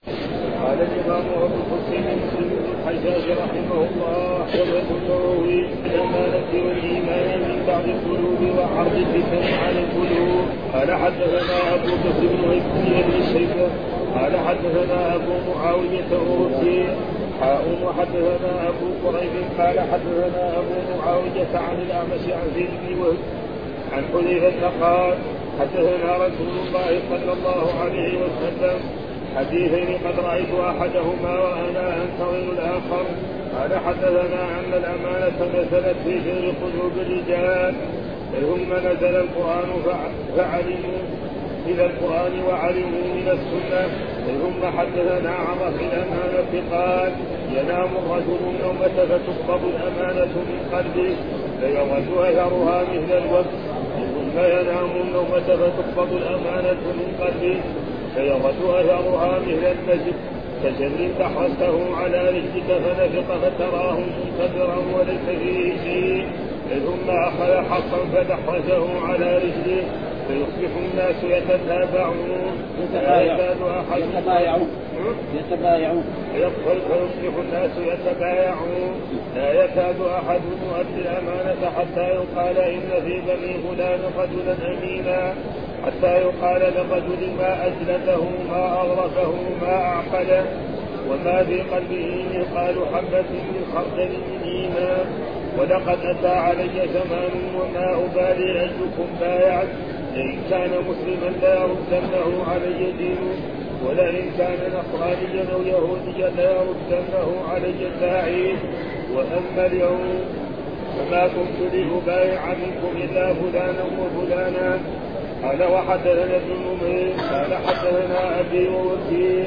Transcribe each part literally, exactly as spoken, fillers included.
قال الإمام أبو الحسين مسلم بن الحجاج رحمه الله: حجة النووي الأمانة والإيمان من بعض القلوب وعرض الفتن على القلوب. قال حدثنا أبو بكر بن بن الشيبة قال حدثنا أبو معاوية الروسي حاء وحدثنا أبو قريب قال حدثنا أبو معاوية عن الأعمش عن زيد بن وهب عن حذيفة قال: حدثنا رسول الله صلى الله عليه وسلم حديثين قد رأيت أحدهما وأنا أنتظر الآخر. قال: حدثنا أن الأمانة نزلت في شر قلوب الرجال ثم نزل القرآن فعلموا إلى القرآن وعلموا من السنة. ثم حدثنا عن رفع الأمانة قال: ينام الرجل النومة فتقبض الأمانة من قلبه فيغد أثرها مثل الوقت. ثم ينام النومة فتقبض الأمانة من قلبه فيغد أثرها مثل المسجد كجمل تحرسته على رجلك فنفق فتراه منتظرا وليس فيه شيء. ثم أخذ حصا فدحرجه على رجله فيصبح الناس يتتابعون لا يزال أحد يتبايعون يتبايعون يدخل فيصبح الناس يتبايعون لا يكاد أحد يؤدي الأمانة حتى يقال إن في بني فلان رجلا أمينا حتى يقال لرجل ما أجلده ما أغرفه ما أعقله وما في قلبه مثقال حبة من خردل من إيمان. ولقد أتى علي زمان وما أبالي أيكم بايعت إن كان مسلما لا يردنه علي دينه ولئن كان نصرانيا أو يهوديا لا يردنه علي الداعي. وأما اليوم فما كنت لأبايع منكم إلا فلانا وفلانا. قال: وحدثنا ابن نمير قال حدثنا أبي ووكيع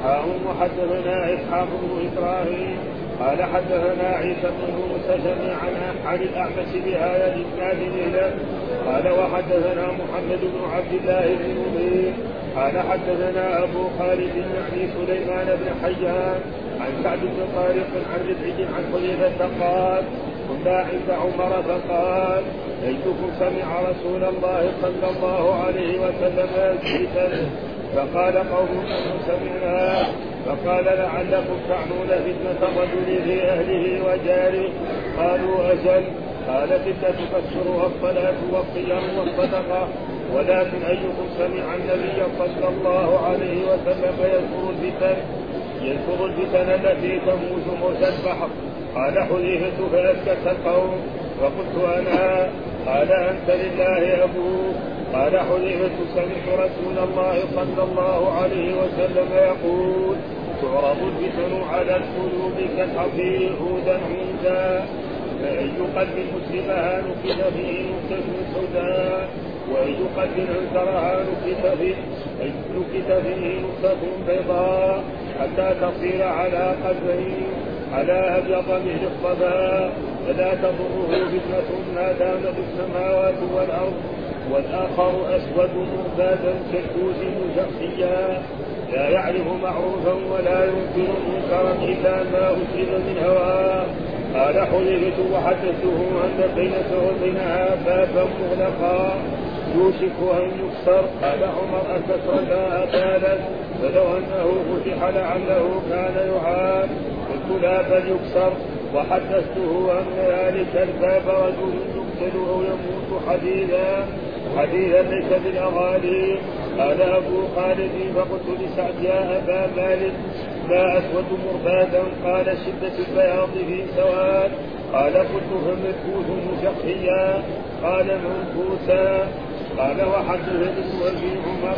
وحدثنا إسحاق بن إبراهيم قال حدثنا عيسى بن موسى جميعا عن الأعمش بهذا الإسناد له. قال: وحدثنا محمد بن عبد الله بن نمير قال حدثنا أبو خالد يعني سليمان بن حيان عن سعد بن طارق عن ربعي عن حذيفة قال: كنا عند عمر فقال: أيكم سمع رسول الله صلى الله عليه وسلم يزيدا؟ فقال قوم: سمعنا. فقال: لعلكم تعنون فتنة الرجل في أهله وجاره. قالوا: أجل. قال: فتنة تكسرها الصلاة والصيام والصدقة. ولكن أيكم سمع النبي صلى الله عليه وسلم يذكر الفتن يذكر الفتن التي تموج موج البحر؟ قال حذيفة: فأسكت القوم. فقلت: أنا. قال: أنت لله أبوك. قال حذيفة: سمعت رسول الله صلى الله عليه وسلم يقول: تعرض الفتن على القلوب كالحصير عودا عودا فأي قلب مسلمها نكت فيه نكتة سوداء وأي قلب أنكرها نكت فيه نكت فيه نكتة بيضاء حتى تصير على قلبين على أبيض من الصفا فلا تضره فتنة ما دامت السماوات والأرض. والآخر أسود مرتادا كالكوز مجحيا لا يعرف معروفا ولا ينكر منكرا إلا ما أسلم من هواه. قال حذيفة: وحدثته أن بينك وبينها بابا مغلقا يوشك أن يكسر. قال عمر: أكسر لا أبالت فلو أنه فتح لعله كان يعاد. قلت: لا بل يكسر. وحدثته أن ذلك الباب رجل يقتل أو يموت حديدا حديدا ليس بالأغالي. قال أبو خالد: فقلت لسعد: يا أبا مالك ما أسود مربادا؟ قال: شدة البياض في سواد. قال: قلت: فمنكوس مشقيا؟ قال: منكوسا. قال: وحدثني أبي عمر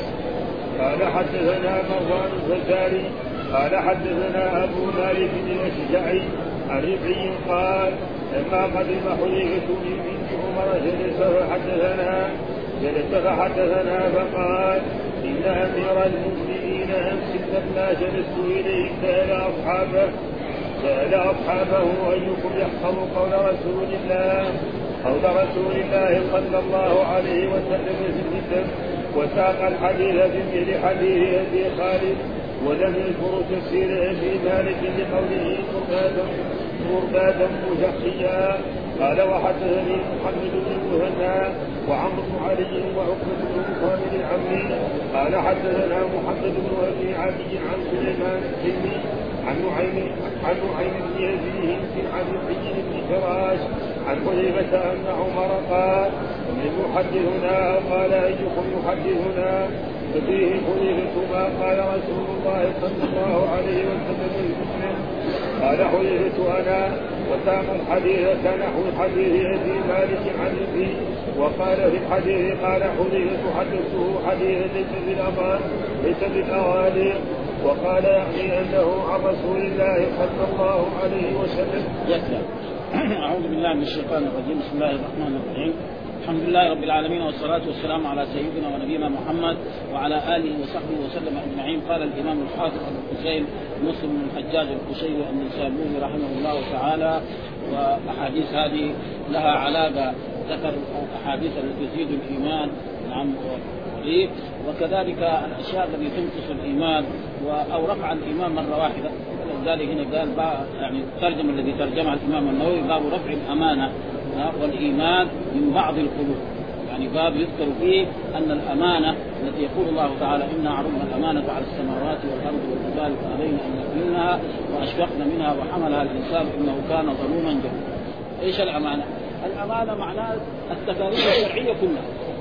قال حدثنا مروان الفزاري قال حدثنا أبو مالك الأشجعي عن ربعي قال: لما قدم حذيفة بنت عمر جلس فحدثنا جلس فحدثنا فقال: إن أمير المؤمنين أمس لما جلست إليه سأل أصحابه سأل أصحابه: أيكم يحفظ قول رسول الله قول رسول الله صلى الله عليه وسلم في الفتن؟ وساق الحديث بمثل حديث أبي خالد ولم يذكر تفسير أبي مالك لقوله مربادا مربادا مجحيا. قال وحدثني محمد بن المثنى وعمرو بن علي وعقبة بن مخالد العمري قال حدثنا محمد بن ابي عدي عن سليمان السلمي عن نعيم عن نعيم بن يزيد عن الحجر بن فراش عن حذيفة أن عمر قال من يحدثنا قال أيكم يحدثنا ففيه حذيفة ما قال رسول الله صلى الله عليه وسلم للمسلم قال حذيفة أنا وسام الحديث كنحو حديث أبي مالك عن أبي وقال في الحديث قال حذيفة حدثته حديث ليس بالأمان ليس بالأوالي وقال يعني أنه عن رسول الله صلى الله عليه وسلم. أعوذ بالله من الشيطان الرجيم. بسم الله الرحمن الرحيم. الحمد لله رب العالمين والصلاة والسلام على سيدنا ونبينا محمد وعلى آله وصحبه وسلم أجمعين. قال الإمام الحافظ أبو الحسين مسلم بن الحجاج القشيري النسابوري رحمه الله تعالى، وأحاديث هذه لها علاقة، ذكر أحاديث التي تزيد الإيمان نعم وكذلك الأشياء التي تنقص الإيمان أو رفع الإيمان مرة واحدة. ذلك هنا قال يعني الترجمة الذي ترجمها الإمام النووي باب رفع الأمانة والإيمان من بعض القلوب، يعني باب يذكر فيه أن الأمانة التي يقول الله تعالى إنا عرضنا الأمانة على السماوات والأرض والجبال فأبين أن يحملنها وأشفقن منها وحملها الإنسان إنه كان ظلوما جهولا. إيش الأمانة؟ الأمانة معناه التكاليف الشرعية كلها،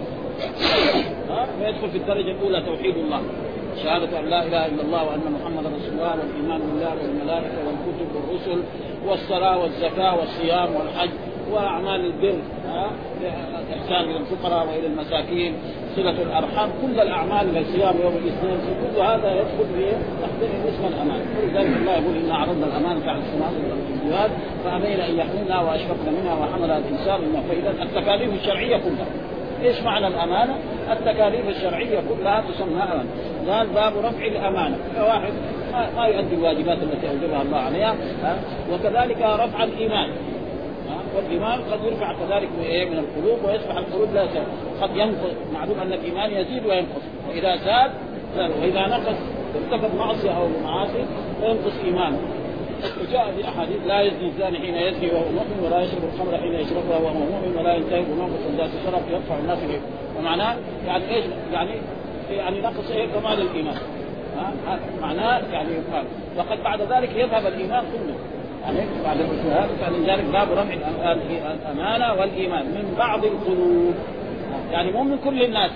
ما يدخل في الدرجة الأولى توحيد الله، شهادة أن لا إله إلا الله وأن محمد رسول الله، والإيمان بالله والملائكة والكتب والرسل والصلاة والزكاة والصيام والحج وأعمال البر، الإحسان إلى الفقراء وإلى المساكين، صلة الأرحام، كل الأعمال والصيام يوم الاثنين، كل هذا يدخل في تحت اسم الأمانة. ولذلك الله يقول إنا عرضنا الأمانة على السماوات والأرض فأبين أن يحملنها وأشفقن منها وحملها الإنسان إنه. فإذا التكاليف الشرعية كلها. إيش معنى الأمانة؟ التكاليف الشرعية كلها تسمى أمانة. قال باب رفع الأمانة، واحد ما يؤدي الواجبات التي أوجبها الله عليها، وكذلك رفع الإيمان، والإيمان قد يرفع كذلك من القلوب ويصبح القلوب لا زال، قد ينقص، معلوم أن الإيمان يزيد وينقص، وإذا زاد وإذا نقص ارتكب معصية أو معاصي فينقص إيمانه. وجاء في أحاديث لا يزني الزاني حين يزني وهو مؤمن ولا يشرب الخمر حين يشربها وهو مؤمن ولا ينتهي بنقص ذات الشرف يدفع الناس إليه. ومعناه يعني إيش؟ يعني يعني نقص إيه كمال الإيمان. ها معناه يعني يقال وقد بعد ذلك يذهب الإيمان كله. يعني بعد الإسلام فلذلك باب رفع الأمانة والإيمان من بعض القلوب، يعني مو من كل الناس،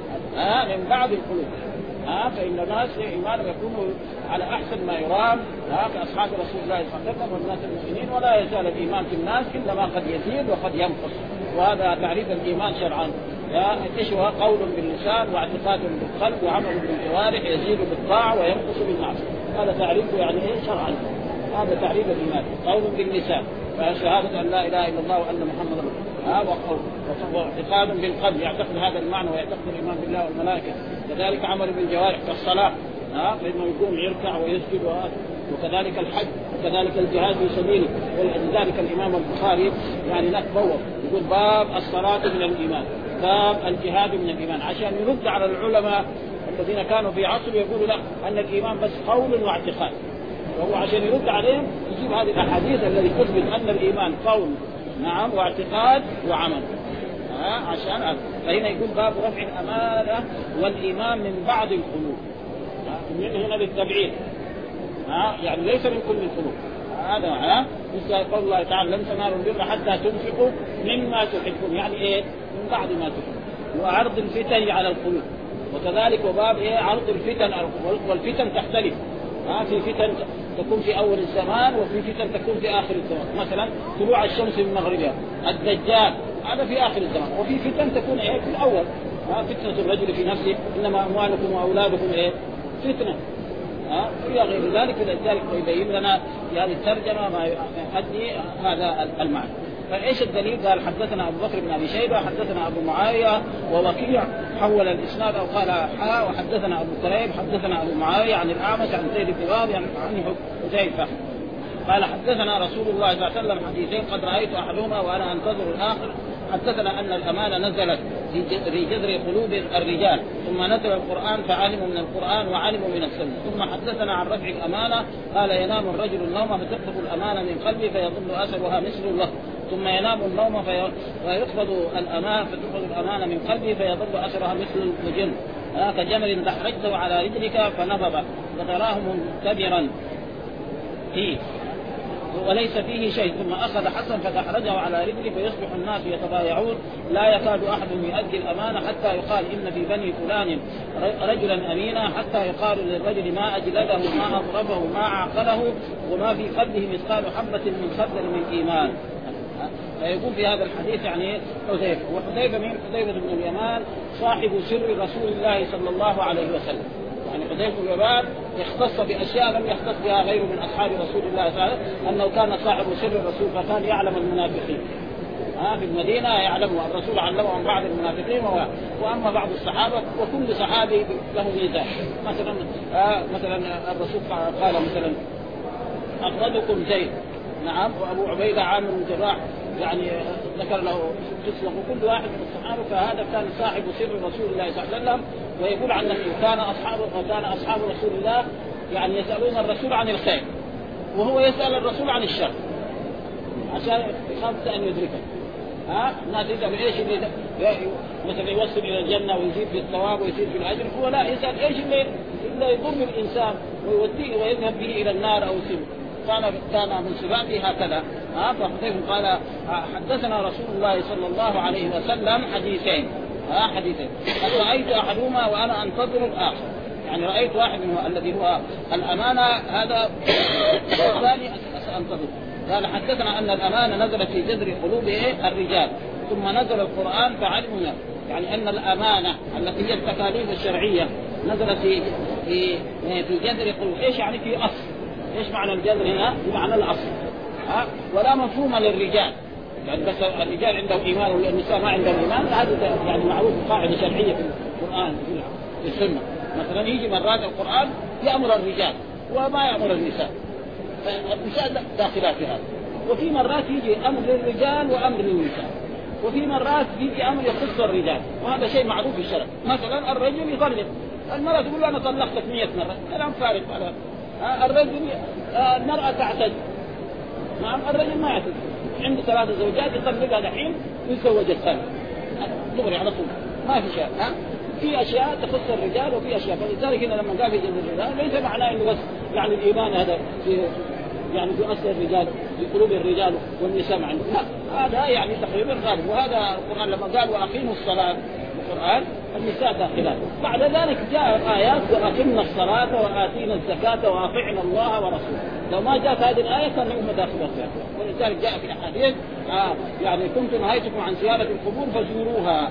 ها من بعض القلوب. ها فإن الناس إيمان يكون على أحسن ما يرام، ها كأصحاب رسول الله صلى الله عليه وسلم والناس المؤمنين، ولا يزال الإيمان في الناس إلا ما قد يزيد وقد ينقص. وهذا تعريف الإيمان شرعا، ايش هو؟ قول باللسان واعتقاد بالقلب وعمل بالجوارح يزيد بالطاعة وينقص بالمعصية. هذا تعريفه يعني ايه شرعا. هذا تعريف الإيمان، قول باللسان فشهادة أن لا إله إلا الله وأن محمد رسول الله، وقول واعتقاد بالقلب يعتقد هذا المعنى ويعتقد الإيمان بالله والملائكة. كذلك عمل بالجوارح كالصلاة، ها فإنه يقوم يركع ويسجد، وكذلك الحج، وكذلك الجهاد في سبيله. ولذلك الإمام البخاري يعني نتبوب يقول باب الصلاة من الإيمان، باب الجهاد من الإيمان، عشان يرد على العلماء الذين كانوا في عصر يقولوا لا أن الإيمان بس قول واعتقاد. وهو عشان يرد عليهم يجيب هذه الأحاديث التي تثبت أن الإيمان قول نعم واعتقاد وعمل، ها عشان هذا. فهنا يقول باب رفع الأمانة والإيمان من بعض القلوب، من هنا للتبعيد، ها يعني ليس من كل القلوب. هذا ها مثل قول الله تعالى لن تنالوا البر حتى تنفقوا مما تحبون، يعني ايه؟ من بعض ما تحبون. وعرض الفتن على القلوب، وكذلك وباب ايه؟ عرض الفتن، والفتن تختلف، ها في فتن تكون في اول الزمان وفي فتن تكون في اخر الزمان. مثلا طلوع الشمس من مغربها، الدجال هذا في اخر الزمان، وفي فتن تكون ايه؟ في الاول، ها فتنة الرجل في نفسه، انما اموالكم واولادكم ايه؟ فتنة، ها إلى غير ذلك. لذلك يبين لنا في هذه الترجمة ما يؤدي هذا المعنى. فايش الدليل؟ قال حدثنا ابو بكر بن ابي شيبه حدثنا ابو معاويه ووكيع حول الاسناد او قال حا وحدثنا ابو كريب حدثنا ابو معاويه عن الاعمش عن زيد بن راضي عن حذيفه قال حدثنا رسول الله صلى الله عليه وسلم حديثين قد رايت احدهما وانا انتظر الاخر. حدثنا ان الامانه نزلت في جذر قلوب الرجال، ثم نزل القران فعلموا من القران وعلموا من السنه، ثم حدثنا عن رفع الامانه قال ينام الرجل النوم فتخطف الامانه من قلبه فيظل اثرها مثل الله ثم ينام النوم في... فيقبض الأمان فتقبض الأمانة من قلبه فيظل أثرها مثل المجن آه كجمل دحرجته على رجلك فنبض فتراه منتبرا فيه وليس فيه شيء، ثم أخذ حسن فدحرجه على رجله فيصبح الناس يتبايعون لا يكاد أحد يؤدي الأمانة حتى يقال إن في بني فلان رجلا أمينا، حتى يقال للرجل ما أجلده ما أضربه ما عقله وما في قلبه مثقال حبة من خردل من إيمان. فيقول في هذا الحديث يعني حذيفة، وحذيفة من حذيفة بن اليمان صاحب سر رسول الله صلى الله عليه وسلم. يعني حذيفة بن اليمان يختص بأشياء لم يختص بها غيره من أصحاب رسول الله صلى الله عليه وسلم، أنه كان صاحب سر الرسول فكان يعلم المنافقين ها في المدينة يعلمه الرسول علمه عن بعض المنافقين وأما بعض الصحابة وكل صحابي له ميزان. مثلا آه مثلا الرسول قال مثلا أفضلكم زيد نعم وأبو عبيدة عامر بن الجراح يعني ذكر له قصة وكل واحد من الصحابة، فهذا كان صاحب سر رسول الله صلى الله عليه وسلم. ويقول عن نفسه كان أصحاب كان أصحاب رسول الله يعني يسألون الرسول عن الخير وهو يسأل الرسول عن الشر عشان يخاف أن يدركه. ها الناس يسأل إيش اللي مثلا يوصل إلى الجنة ويزيد في الثواب ويزيد في الأجر، هو لا يسأل إيش اللي اللي يضر الإنسان ويوديه ويذهب به إلى النار أو يسيبه. كان كان من صفاته هكذا. ها فحذيفة قال حدثنا رسول الله صلى الله عليه وسلم حديثين ها حديثين قد رأيت أحدهما وأنا أنتظر الآخر، يعني رأيت واحد منه الذي هو الأمانة هذا والثاني سأنتظر. قال حدثنا أن الأمانة نزلت في جذر قلوب الرجال ثم نزل القرآن فعلمنا، يعني أن الأمانة التي هي التكاليف الشرعية نزلت في في في جذر قلوب. إيش يعني في أصل؟ إيش معنى الجذر هنا؟ بمعنى الأصل. ها ولا مفهوم للرجال، يعني بس الرجال عندهم إيمان والنساء ما عندهم إيمان، هذا يعني معروف قاعدة شرعية في القرآن في السنة. مثلا يجي مرات القرآن يأمر الرجال وما يأمر النساء، فالنساء داخلات في هذا، وفي مرات يجي أمر للرجال وأمر للنساء، وفي مرات يجي أمر يخص الرجال، وهذا شيء معروف في الشرع. مثلا الرجل يطلق، المرأة تقول له أنا طلقتك مئة مرة، كلام فارغ. على الرجل المرأة تعتد، نعم الرجل ما يعتد، عنده ثلاثة زوجات يطلقها دحين ويتزوج الثاني دغري على طول، ما في شيء. ها في أشياء تخص الرجال وفي أشياء، فلذلك هنا لما قال في جنب الرجال ليس معناه إنه بس يعني الإيمان هذا في يعني في أصل الرجال في قلوب الرجال والنساء معا، لا هذا يعني تقريبا غالب. وهذا القرآن لما قال وأقيموا الصلاة القرآن النساء داخلات، بعد ذلك جاء آيات وأقمنا الصلاة وآتينا الزكاة وأطعنا الله ورسوله. لو ما جاءت هذه الآية كان هم داخلات فيها، ولذلك جاء في أحاديث آه يعني كنت نهيتكم عن زيارة القبور فزوروها،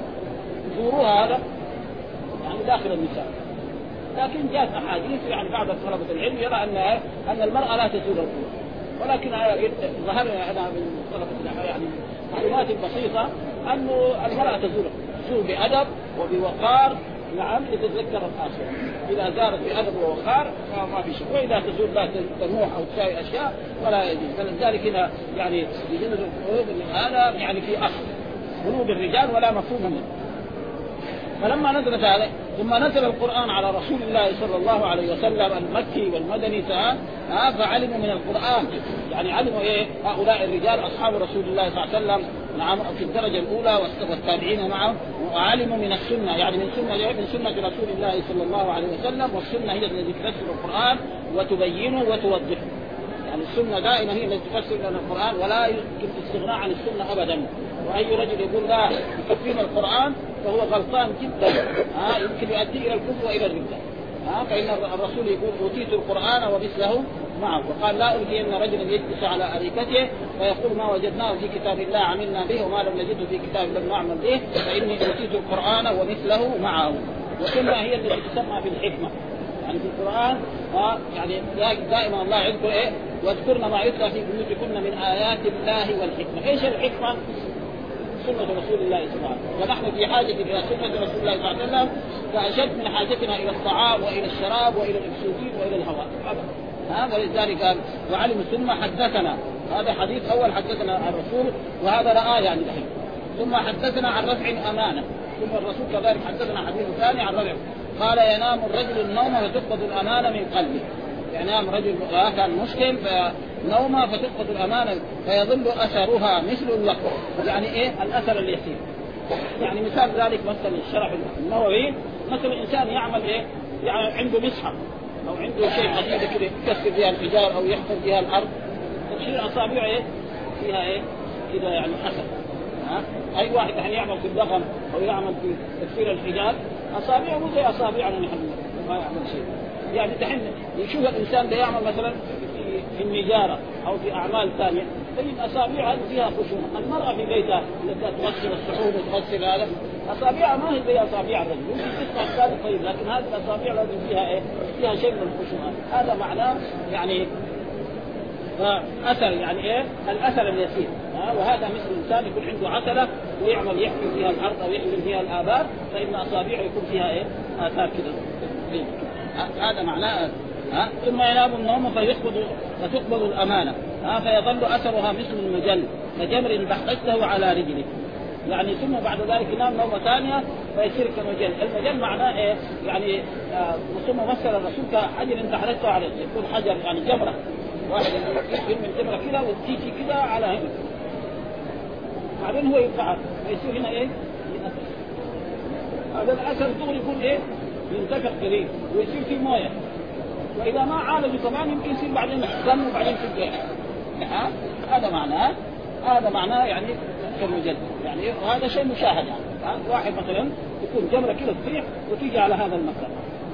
زوروها هذا يعني داخل النساء. لكن جاءت أحاديث يعني بعض طلبة العلم يرى أن أن المرأة لا تزور القبور، ولكن ظهر أنا من طلبة العلم يعني معلومات بسيطة أنه المرأة تزور تزور بأدب وبوقار، نعم لتتذكر الآخرة. إذا زارت بأدب ووقار ما في شيء، وإذا تزور لا تنوح أو تساوي أشياء ولا يجوز. فلذلك هنا يعني يجوز القلوب هذا يعني في أصل قلوب الرجال ولا مفهوم منه. فلما نزلت هذا ثم نزل القرآن على رسول الله صلى الله عليه وسلم المكي والمدني تعالى فعلموا من القرآن، يعني علموا إيه هؤلاء الرجال أصحاب رسول الله صلى الله عليه وسلم نعم في الدرجة الأولى والتابعين معه، وعلموا من السنة يعني من سنة من سنة رسول الله صلى الله عليه وسلم. والسنة هي التي تفسر القرآن وتبينه وتوضحه، يعني السنة دائما هي التي تفسر لنا القرآن ولا يمكن الاستغناء عن السنة أبدا. وأي رجل يقول لا يكفينا القرآن فهو غلطان جدا، ها يمكن يؤدي إلى الكفر وإلى الردة. ها فإن الرسول يقول أوتيت القرآن ومثله معه، وقال لا ألقين رجلا يجلس على أريكته فيقول ما وجدناه في كتاب الله عملنا به وما لم نجده في كتاب لم نعمل به، فإني أوتيت القرآن ومثله معه. وكلها هي التي تسمى بالحكمة، يعني في القرآن ها يعني دائما الله يذكر إيه واذكرن ما يتلى في بيوتكن من آيات الله والحكمة. إيش الحكمة؟ سنة رسول الله صلى الله عليه وسلم، ونحن في حاجة إلى سنة رسول الله صلى الله عليه وسلم فأشد من حاجتنا إلى الطعام وإلى الشراب وإلى الأكسجين وإلى الهواء. هذا ولذلك قال وعلم ثم حدثنا، هذا حديث أول حدثنا عن الرسول وهذا رأى يعني دحين. ثم حدثنا عن رفع أمانة، ثم الرسول كذلك حدثنا حديث ثاني عن رفع، قال ينام الرجل النوم وتقبض الأمانة من قلبه. ينام رجل كان مسلم فنومه فتسقط الأمانة فيظل أثرها مثل اللقب، يعني إيه الأثر اليسير. يعني مثال ذلك مثلا الشرح النووي، مثلا إنسان يعمل إيه يعني عنده مصحف أو عنده شيء حديد كده يكسر بها الحجار أو يحفر بها الأرض، تشير أصابعه إيه فيها إيه كده يعني حسن. ها أي واحد يعني يعمل في الضغم أو يعمل في تكسير الحجار أصابعه مو زي أصابعنا نحن ما يعمل شيء. يعني تحن يشوف الإنسان ده يعمل مثلا في, في النجارة أو في أعمال ثانية تجد أصابعها فيها خشونة. المرأة في بيتها التي تغسل الصحون وتغسل هذا أصابعها ما هي زي أصابع الرجل، ممكن تسمع الثالث طيب، لكن هذه الأصابع لازم فيها إيه فيها شيء من الخشونة. هذا معناه يعني أثر يعني إيه الأثر اليسير. ها وهذا مثل الإنسان يكون عنده عتلة ويعمل يحمل فيها الأرض أو يحمل فيها الآبار فإن أصابعه يكون فيها إيه آثار كده. هذا معناه. ها ثم ينام النوم فيقبض فتقبض الأمانة، ها فيظل أثرها مثل المجل كجمر بحثته على رجله. يعني ثم بعد ذلك ينام نومة ثانية فيصير كمجل. المجل معناه إيه يعني آه ثم مثل الرسول كحجر انت حرجته عليه، يكون حجر يعني جمرة واحد يرمي الجمرة كده وتيجي كده على هنا بعدين هو يبقى فيصير هنا إيه هذا الأثر دغري يكون إيه ينتفخ قليل ويصير فيه مويه، واذا ما عالجوا كمان يمكن يصير بعدين دم وبعدين في الجيش. هذا معناه هذا معناه يعني كالمجد يعني هذا شيء مشاهد. يعني واحد مثلا يكون جمره كده تطيح وتيجي على هذا المكان،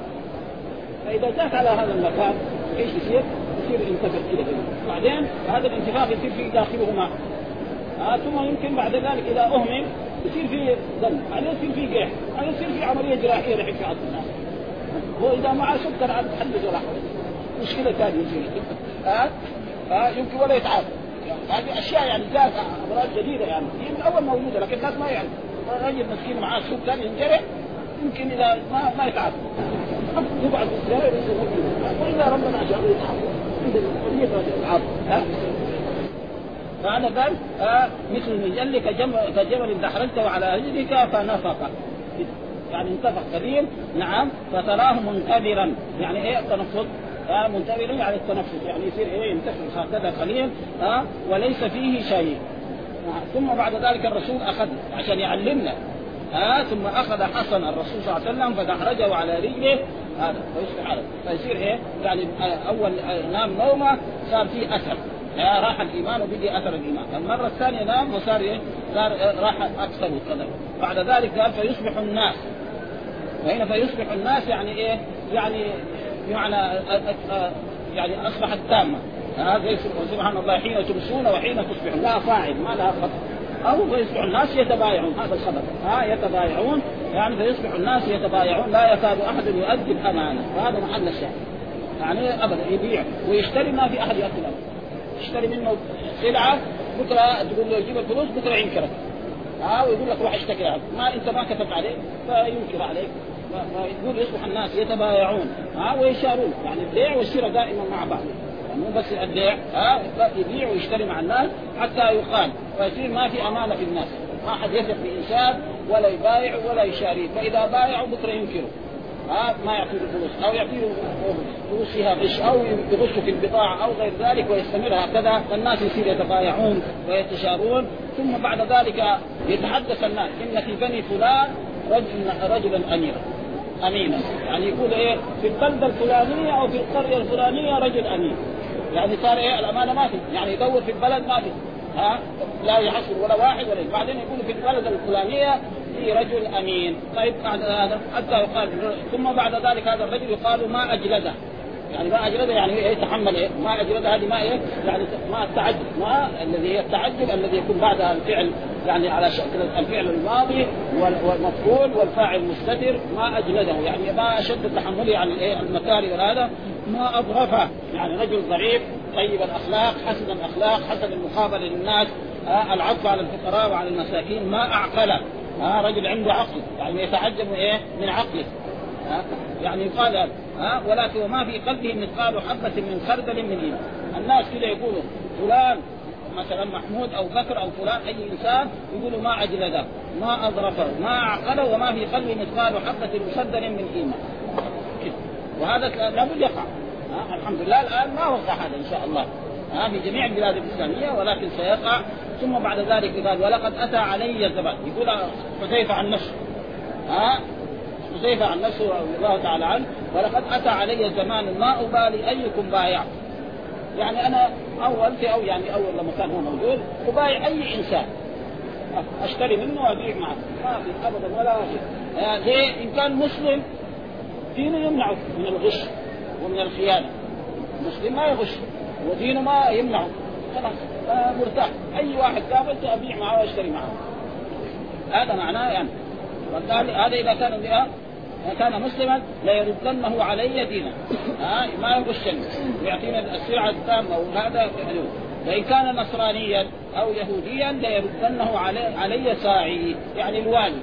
فاذا جاءت على هذا المكان ايش يصير؟ يصير ينتفخ كده بعدين هذا الانتفاخ يصير في داخله ماء. آه ثم يمكن بعد ذلك اذا اهمل يصير فيه دم، بعدين يصير فيه جيح، بعدين يصير فيه عمليه جراحيه لحد في عض الناس. هو اذا معه سكر عاد تحدث ولا حول مشكله ثانيه يصير ها ها يمكن ولا يتعب. هذه اشياء يعني ذات امراض جديده يعني هي من اول موجوده لكن الناس ما يعرف. رجل مسكين معاه سكر ينجرح يمكن اذا ما ما يتعب يبعد السياره واذا ربنا شاء يتعب يتعب. ها فأنا قال آه مثل المجل كجبل دحرجته على رجلك فنفق، يعني انتفخ قليل. نعم فتراه منتظرا، يعني ايه التنفس؟ آه منتظرا يعني التنفس، يعني يصير ايه ينتفخ هكذا قليل آه وليس فيه شيء. آه ثم بعد ذلك الرسول أخذ عشان يعلمنا آه ثم أخذ حسن الرسول صلى الله عليه وسلم فدحرجه على رجله هذا آه فيصير ايه يعني آه أول آه نام نومه صار فيه أثر آه راح الإيمان وبدي أثر الإيمان. المرة الثانية نام وصار إيه صار آه راح أكثر القدر. بعد ذلك قال فيصبح الناس، وهنا فيصبح الناس يعني إيه يعني معنى يعني أصبحت تامة. هذا سبحان الله حين تمسون وحين تصبحون لا فاعل ما لها خطأ. أو فيصبح الناس يتبايعون هذا الخبر ها يتبايعون يعني فيصبح الناس يتبايعون لا يكاد أحد يؤدي الأمانة. وهذا محل الشاهد يعني أبدا يبيع ويشتري ما في أحد يأكل أبدا. يشتري منه سلعة بكرة تقول له يجيب الفلوس بكرة ينكرك ها ويقول لك روح اشتكي عنه ما انت ما كتبت عليه فينكر عليك. فيقول يصبح الناس يتبايعون ها ويشارون يعني البيع والشراء دائما مع بعض مو يعني بس البيع ها يبيع ويشتري مع الناس حتى يقال ويصير ما في امانه في الناس. ما حد يثق في انسان ولا يبايع ولا يشاري، فاذا بايعوا بكره ينكروا ها ما يعطيه الفلوس او يعطيه فلوس فيها غش او يغش في البضاعه او غير ذلك ويستمر هكذا. فالناس يصير يتبايعون ويتشارون. ثم بعد ذلك يتحدث الناس ان في بني فلان رجل رجلا اميرا امينا، يعني يقول ايه في البلده الفلانيه او في القريه الفلانيه رجل امين، يعني صار ايه الامانه ما في، يعني يدور في البلد ما في ها لا يحصل ولا واحد ولا بعدين يقول في البلد الفلانيه في رجل امين. طيب بعد هذا حتى يقال ثم بعد ذلك هذا الرجل يقال ما اجلده، يعني ما اجلده يعني ايه تحمل ايه ما اجلده هذه ما ايه يعني ما التعجب ما الذي هي التعجب الذي يكون بعدها الفعل يعني على شكل الفعل الماضي والمفعول والفاعل مستتر ما اجلده يعني ما اشد تحمله على الايه المكاره وهذا ما اضغفه، يعني رجل ضعيف طيب الاخلاق حسن الاخلاق حسن المقابله للناس آه العطف على الفقراء وعلى المساكين ما اعقله آه رجل عنده عقل يعني يتعجب ايه من عقله آه يعني يقال آه ولكن وما في قلبه مثقال حبة من خردل من إيمان. الناس كده يقولوا فلان مثلا محمود أو بكر أو فلان أي إنسان يقولوا ما عجلده ما أظرفه ما عقله وما في قلبه مثقال حبة مخردل من إيمان. وهذا لابد يقع ها الحمد لله الآن ما وقع هذا إن شاء الله ها في جميع البلاد الإسلامية، ولكن سيقع. ثم بعد ذلك قال ولقد أتى علي الزمان، يقول حذيفة عن نفسه ها حذيفة عن نفسه رضي الله تعالى عنه، ولقد أتى علي زمان ما أبالي أيكم بايع. يعني أنا أول في أو يعني أول لما كان هو موجود أبايع أي إنسان أشتري منه وأبيع معه، ما في أبدا ولا شيء. يعني إن كان مسلم دينه يمنعه من الغش ومن الخيانة، المسلم ما يغش ودينه ما يمنعه، خلاص مرتاح. أي واحد قابلته أبيع معه وأشتري معه، هذا معناه يعني. هذا إذا كان بها كان مسلما ليردنه علي دينا، ها ما يغشني ويعطينا السلعة التامة، وهذا وإن كان نصرانيا أو يهوديا ليردنه علي, علي ساعي، يعني الوالي.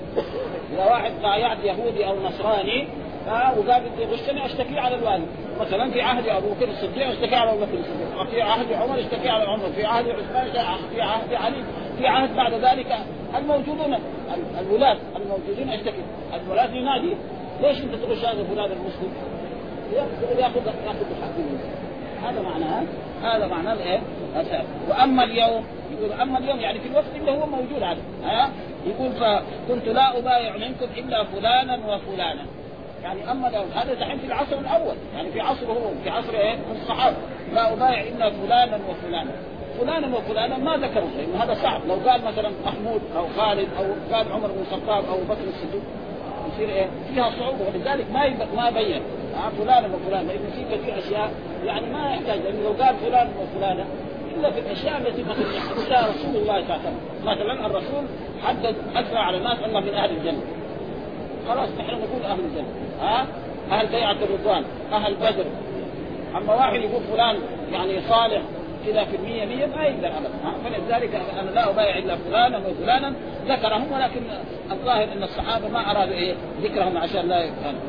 إذا واحد بايعت يهودي أو نصراني وقابل يغشني أشتكي على الوالي، مثلا في عهد أبو بكر الصديق اشتكي على أبو بكر الصديق، وفي عهد عمر اشتكي على عمر، في عهد عثمان، في عهد علي، في عهد بعد ذلك الموجودون الولاة الموجودين اشتكي. الولاة ينادي ليش أنت تغش هذا فلان المسلم؟ يأخذ يأخذ الحق منه. هذا معناه هذا معناه الايه؟ واما اليوم يقول اما اليوم يعني في الوقت اللي هو موجود هذا ها يقول فكنت لا ابايع منكم الا فلانا وفلانا. يعني اما اليوم هذا دحين في العصر الاول، يعني في عصره هو في عصر ايه الصحابه، لا ابايع الا فلانا وفلانا. فلانا وفلانا ما ذكروا لأن هذا صعب. لو قال مثلا محمود او خالد او قال عمر بن الخطاب او بكر الصديق يصير ايه فيها صعوبه، ولذلك ما ما بين فلان وفلان، لأن في كثير أشياء يعني ما يحتاج. لأنه لو قال فلان وفلانة إلا في الأشياء التي مثلا رسول الله صلى الله عليه وسلم، مثلا الرسول حدد أسرع على الناس أنه من أهل الجنة، خلاص نحن نقول أهل الجنة، ها أهل بيعة الرضوان، أهل بدر. أما واحد يقول فلان يعني صالح كذا في المية مية ما يقدر أبدا. فلذلك أنا لا أبايع إلا فلانا وفلانا ذكرهم، ولكن الظاهر أن الصحابة ما أرادوا إيه ذكرهم عشان لا يفهموا.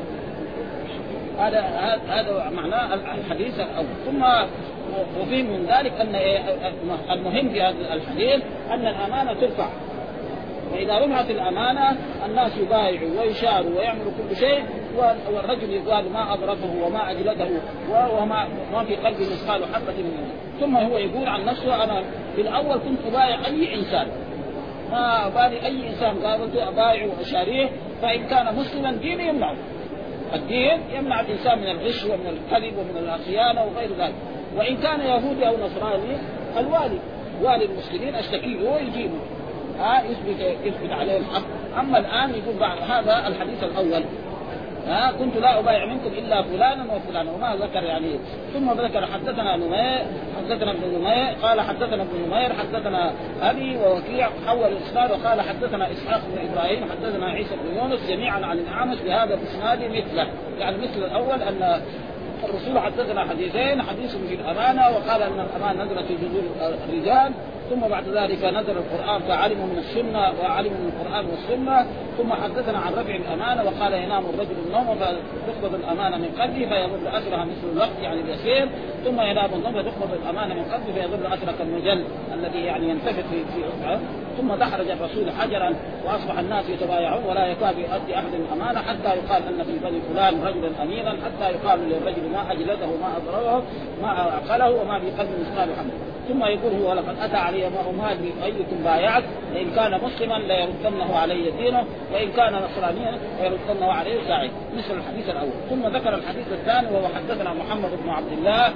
هذا هذا معناه الحديث الأول. ثم وفيه من ذلك أن المهم في هذا الحديث أن الأمانة ترفع، فإذا رفعت الأمانة الناس يبايعوا ويشاروا ويعملوا كل شيء، والرجل يقال ما أضربه وما أجلده وما ما في قلبه مثقال حبة منه. ثم هو يقول عن نفسه أنا في الأول كنت أبايع أي إنسان، ما أبالي أي إنسان قابلته أبايعه وأشاريه، فإن كان مسلما دينه يمنعه. الدين يمنع الإنسان من الغش ومن الكذب ومن الخيانة وغير ذلك. وإن كان يهودي أو نصراني الوالي والي المسلمين أشتكيه ويجيبه ها يثبت يثبت عليه الحق. أما الآن يقول بعد هذا الحديث الأول ها كنت لا أبايع منكم إلا فلانا وفلانا وما ذكر يعني. ثم ذكر حدثنا نمير حدثنا ابن نمير قال حدثنا ابن نمير حدثنا أبي ووكيع حول الإسناد وقال حدثنا إسحاق بن إبراهيم حدثنا عيسى بن يونس جميعا عن الأعمش بهذا الإسناد مثله، يعني مثل الأول أن الرسول حدثنا حديثين، حديث في الأمانة وقال أن الأمانة نزلت في جذور الرجال، ثم بعد ذلك نزل القرآن فعلموا من السنة وعلموا من القرآن والسنة، ثم حدثنا عن رفع الأمانة وقال ينام الرجل النوم فتقبض الأمانة من قلبه فيظل أثرها مثل الوقت يعني اليسير، ثم ينام النوم فتقبض الأمانة من قلبه فيظل أثر كالمجل الذي يعني ينتفخ في في أسعه. ثم دحرج الرسول حجرا وأصبح الناس يتبايعون ولا يكاد يؤدي أحد الأمانة حتى يقال أن في بني فلان رجلا أمينا، حتى يقال للرجل ما أجلده ما أضرره ما عقله وما بقلب مثقال حمل. ثم يقول هو لقد أتى علي ما أمهد أيكم بايعت، إن كان مسلما ليردنه علي دينه وإن كان نصرانيا ليردنه عليه ساعي، مثل الحديث الأول. ثم ذكر الحديث الثاني وهو حدثنا محمد بن عبد الله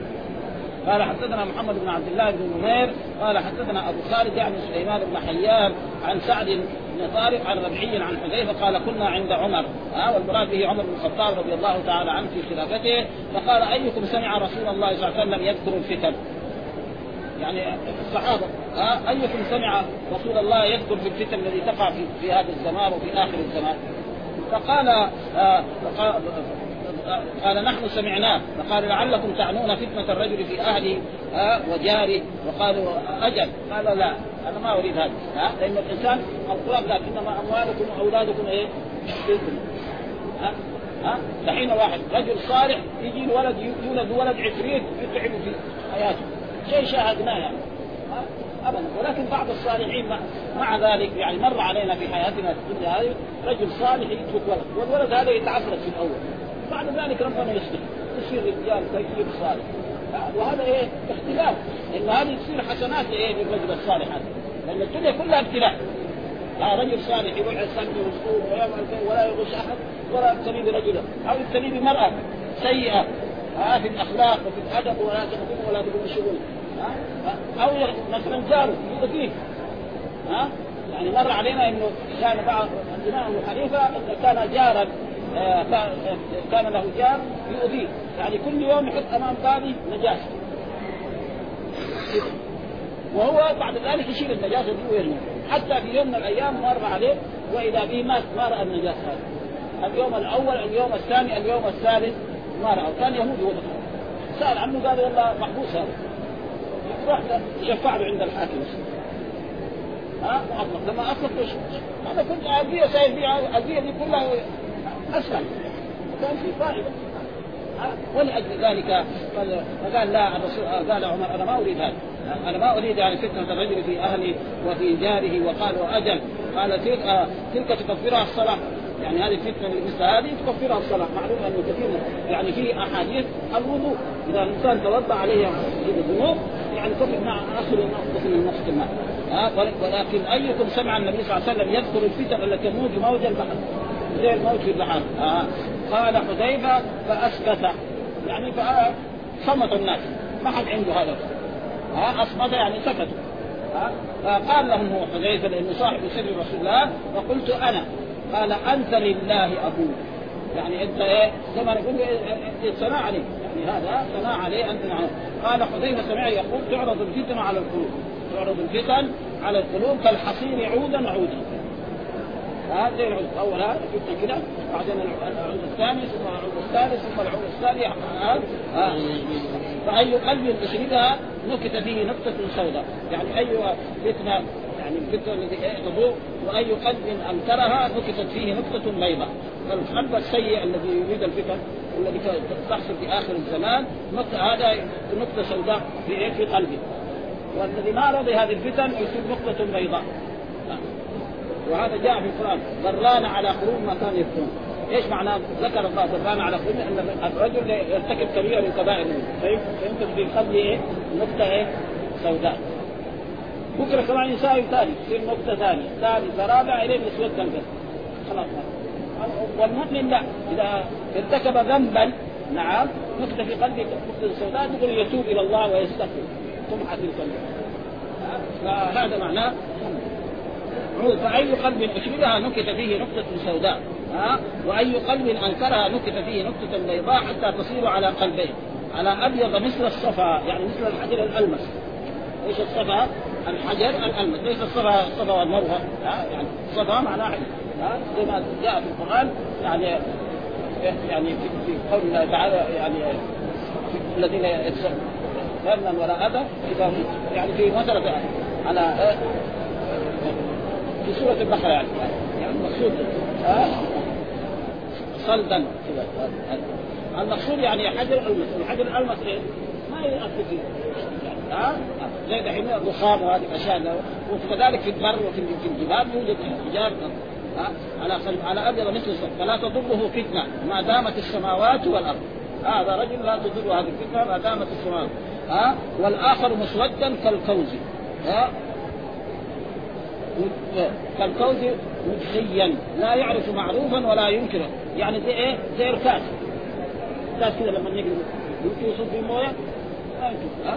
قال حدثنا محمد بن عبد الله بن نمير قال حدثنا أبو خالد يعني سليمان بن حيان عن سعد بن طارق عن ربيعي عن حذيفة قال كنا عند عمر ها والمراد به عمر بن الخطاب رضي الله تعالى عنه في خلافته، فقال أيكم سمع رسول الله صلى الله عليه وسلم يذكر الفتن، يعني الصحابة ها أيكم سمع رسول الله يذكر في الفتن الذي تقع في, في هذا الزمان وفي آخر الزمان؟ فقال آه فقال قال نحن سمعناه. فقال لعلكم تعنون فتنة الرجل في أهله آه وجاره، وقالوا أجل. قال لا أنا ما أريد هذا ها لأن الإنسان القرآن قال إنما أموالكم وأولادكم إيه ها ها دحين واحد رجل صالح يجي الولد يولد ولد عفريت يتعب في حياته شيء شاهدناه يعني أبدا. ولكن بعض الصالحين مع, مع ذلك يعني مر علينا في حياتنا الدنيا هذه رجل صالح يترك ولد والولد هذا يتعفرت في الأول بعد ذلك ربنا يصلح يصير رجال طيب صالح. وهذا ايه اختلاف، لان هذه تصير حسنات ايه للرجل الصالح هذا، لان الدنيا كلها ابتلاء. لا رجل صالح يقول يصلي ويصوم ويعمل ولا يغش احد ولا يبتلي برجلا او يبتلي بمراه سيئه ها في الاخلاق وفي الادب ولا تخدم ولا تقوم بشغل، او مثلا جاره يؤذيه. ها يعني مر علينا انه كان بعض عندنا ابو حنيفه كان جارا كان له جار يؤذيه، يعني كل يوم يحط امام بابي نجاسه وهو بعد ذلك يشيل النجاسه دي ويرميها. حتى في يوم من الايام مر عليه واذا به مات ما راى النجاسه هذه. اليوم الاول اليوم الثاني اليوم الثالث ما راى، كان يهودي هو سال عنه قال والله محبوس هذا، راح شفع له عند الحاكم. ها أطلق لما أطلق وش أنا كنت أبيه سائل بيها البيئة دي كلها أسلم وكان في فائدة. ولأجل ذلك فقال لا الرسول قال عمر أنا ما أريد هذا، أنا ما أريد يعني فتنة الرجل في أهله وفي جاره. وقال وأجل قال تلك تلك تكفرها الصلاة، يعني هذه الفتنة مثل هذه تكفرها الصلاة. معلوم أنه كثير يعني في أحاديث الوضوء إذا الإنسان توضأ عليه الذنوب يعني كفر مع آخر نقطة من نقطة الماء. ها ولكن أيكم سمع النبي صلى الله عليه وسلم يذكر الفتن التي تموج موج البحر زي الموج في البحر. ها قال حذيفة فأسكت، يعني فصمت الناس ما حد عنده هذا. ها أصمت يعني سكتوا. ها فقال لهم هو حذيفة لأنه صاحب سر رسول الله وقلت أنا، قال أنت لله أبوك، يعني أنت إيه زي ما نقول ثناء عليه، يعني هذا ثناء عليه أنت معه. قال حذيفة سمع يقول تعرض الفتن على القلوب، تعرض الفتن على القلوب كالحصير عودا عودا. هذا العود أول هذا فتنة كده، بعدين العود الثاني ثم العود الثالث ثم العود الثاني. فأي قلب أشربها نكت فيه نقطة سوداء، يعني أي فتنة يعني الفتنة التي تضوء وأي قلب أنكرها نكتت فيه نقطة بيضاء. فالقلب السيء الذي يريد الفتن الذي تحصل في آخر الزمان نقطة هذا نقطة سوداء في في قلبه، والذي ما رضي هذه الفتن يصير نقطة بيضاء. وهذا جاء في القرآن ضران على قلوب ما كانوا يفتنون. ايش معناه ذكر الله ضران على قلوب؟ ان الرجل يرتكب كبيرة من كبائر فيمكن في قلبه ايه نقطة ايه سوداء. بكره كمان يساوي ثاني يصير نقطة ثانية ثالث رابع الين يسود القلب خلاص. والمؤمن لا، اذا ارتكب ذنبا نعم نقطة في قلبه نقطة سوداء تقول يتوب الى الله ويستغفر ثم حد القلب. فهذا معناه فأي قلب أشربها نكت فيه نقطة سوداء، ها وأي قلب أنكرها نكت فيه نقطة بيضاء حتى تصير على قلبين على أبيض مثل الصفا، يعني مثل الحجر الألمس. إيش الصفا؟ الحجر الألمس، ليس الصفا الصفا والمروة، يعني الصفا معناه ها زي ما جاء في القرآن يعني يعني في قول الله تعالى يعني الذين يتسلون ظنا ولا أذى إذا يعني في مثل على في سورة البقرة يعني يعني المقصود آه صلدا المقصود يعني حجر الألمس. الحجر الألمس إيه ما يأثر فيه يعني آه زي دحين الرخام وهذه الأشياء، وكذلك في البر وفي الجبال يوجد حجار آه على قلب على أبيض مثل الصف فلا تضره فتنة ما دامت السماوات والأرض. هذا آه رجل لا تضر هذه الفتنة ما دامت السماوات. آه والآخر مسودا كالكوز آه كالكوز مجزيا لا يعرف معروفا ولا ينكره، يعني زي ايه زي الكاس كاس كده لما نيجي يمكن يصب في مويه ها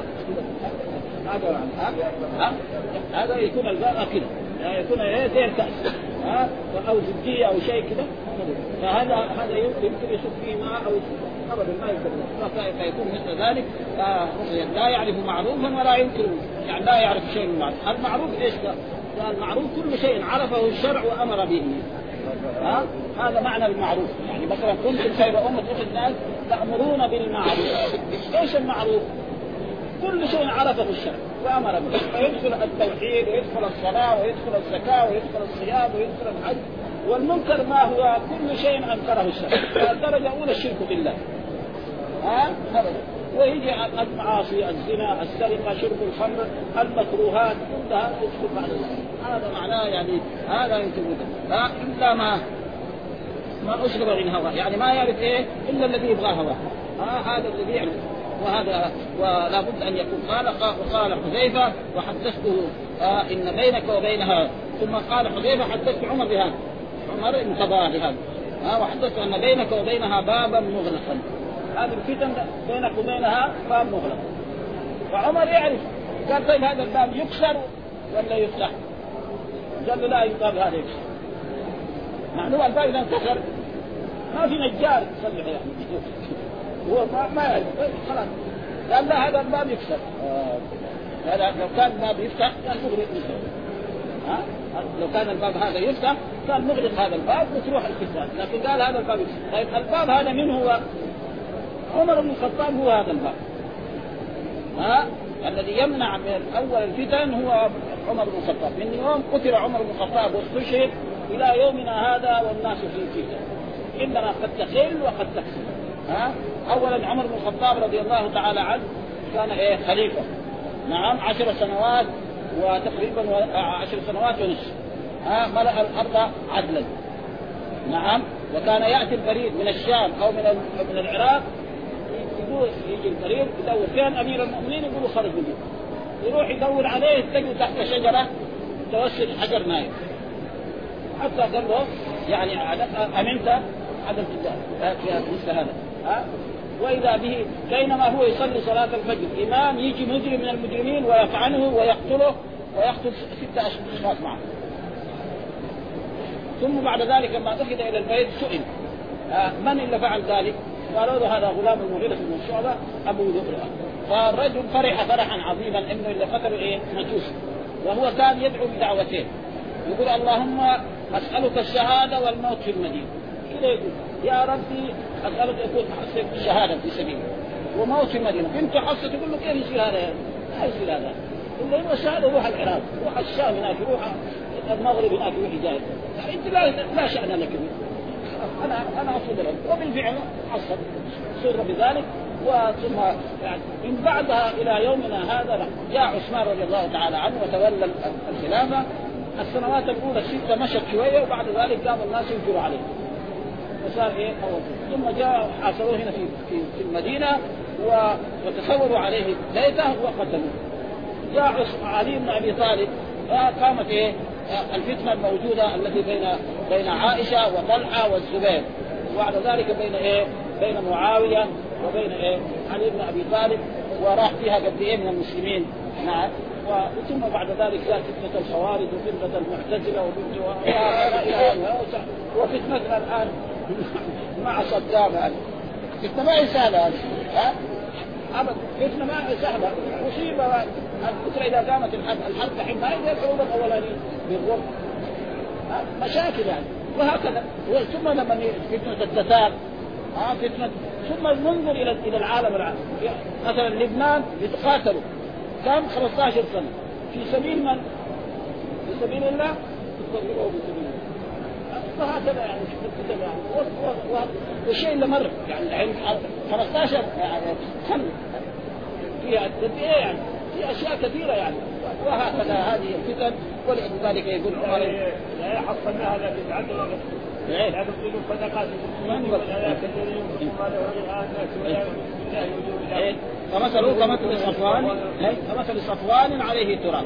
هذا ها هذا يكون الماء كده يعني يكون ايه زي الكاس ها او زبديه او شيء كده، فهذا هذا يمكن يصب فيه ماء او ابدا ما يقدر فيكون مثل ذلك. لا يعرف معروفا ولا ينكره، يعني لا يعرف شيء من المعروف. المعروف ايش ده؟ المعروف كل شيء عرفه الشرع وأمر به. ها هذا معنى المعروف، يعني مثلا كنتم خير أمة أخرجت للناس تأمرون بالمعروف. ايش المعروف؟ كل شيء عرفه الشرع وأمر به، فيدخل التوحيد ويدخل الصلاة ويدخل الزكاة ويدخل الصيام ويدخل الحج. والمنكر ما هو؟ كل شيء أنكره الشرع. الدرجة الأولى الشرك بالله ها أبدا، ويجي المعاصي الزنا السرقة شرب الخمر المكروهات كلها تدخل بعد ذلك. هذا معناه يعني هذا يمكن إلا ما ما أشرب من هواه، يعني ما يعرف إيه إلا الذي يبغى هواه. آه هذا الذي يعرف، وهذا ولا بد أن يكون. قال وقال حذيفة وحدثته آه إن بينك وبينها، ثم قال حذيفة حدثت عمر بهذا، عمر انتبه لهذا آه وحدثت أن بينك وبينها بابا مغلقا، هذه الفتن بينك وبينها باب مغلق. وعمر يعرف، قال طيب هذا الباب يكسر ولا يفتح؟ قال له لا، الباب هذا يكسر. معنوه الباب إذا انكسر ما في نجار يصلح يعني هو ما ما يعرف خلاص. قال لا هذا الباب يكسر. هذا آه. لو كان الباب يفتح كان مغلق مثله. ها لو كان الباب هذا يفتح كان مغلق هذا الباب وتروح الفتن، لكن قال هذا الباب يكسر. طيب الباب هذا من هو؟ عمر بن الخطاب هو هذا الباب. ها الذي يمنع من اول الفتن هو عمر بن الخطاب. من يوم قتل عمر بن الخطاب واستشهد الى يومنا هذا والناس في فتن، انما قد تقل وقد تكثر. ها اولا عمر بن الخطاب رضي الله تعالى عنه كان ايه خليفه، نعم عشر سنوات وتقريبا عشر سنوات ونصف. ها ملأ الارض عدلا، نعم. وكان ياتي البريد من الشام او من من العراق، يقول يجي البريد يدور كان امير المؤمنين، يقولوا خرج منه، يروح يدور عليه تجد تحت شجره توسط حجر نايم، حتى قال له يعني امنت عدم في مثل هذا. ها واذا به بينما هو يصلي صلاه الفجر امام يجي مجرم من المجرمين ويطعنه ويقتله ويقتل ستة اشخاص معه. ثم بعد ذلك لما أخذ إلى البيت سئل آه من اللي فعل ذلك؟ قالوا له هذا غلام المغيرة بن شعبة أبو لؤلؤة. فالرجل فرح فرحا عظيما إنه اللي قتل إيه مجوس، وهو كان يدعو بدعوتين، يقول اللهم أسألك الشهادة والموت في المدينة. كده يقول يا ربي أسألك أكون حصل الشهادة في سبيلك وموت في المدينة. بنت حصة تقول له كيف يصير هذا؟ لا يصير هذا إلا هو الشهادة، روح العراق، روح الشام هناك، روح المغرب هناك، روح يجاهد. انت لا لا شأن لك، انا انا اقصد لك. وبالفعل حصل سر بذلك. وثم يعني من بعدها الى يومنا هذا جاء عثمان رضي الله تعالى عنه وتولى الخلافه. السنوات الاولى السته مشت شويه، وبعد ذلك قام الناس ينكروا عليه وصار ايه أول. ثم جاء حاصروه هنا في في, في المدينه وتصوروا عليه بيته وقتلوه. جاء علي بن ابي طالب، قامت ايه الفتنة الموجودة التي بين بين عائشة وطلحة والزبير، وبعد ذلك بين ايه بين معاوية وبين ايه علي بن ابي طالب، وراح فيها قد ايه من المسلمين. نعم. ثم بعد ذلك جاءت فتنة الخوارج وفتنة المعتزلة وفتنتنا الآن مع صدام. فتنة ما هي سهلة ها أبدا، فتنة ما هي سهلة، مصيبة. الفتنة إذا قامت الحرب الحرب الحين ما هي الحروب الأولانية بالضبط، مشاكل يعني. وهكذا ثم لما فتنة التتار ها فتنة، ثم ننظر إلى إلى العالم العالم. مثلا لبنان يتقاتلوا كم خمسة عشر سنة في سبيل من؟ في سبيل الله، في سبيل الله. وهكذا يعني يعني والشيء اللي مر يعني خمسة عشر سنة فيها قد ايه يعني، في اشياء كثيره يعني. وهكذا هذه الفتن. ولذلك يقول عمر لا يحصل هذا بالعدل لا تبطلوا صدقات المسلمين ولا تكذبوا فمثل كمثل صفوان كمثل صفوان عليه تراب.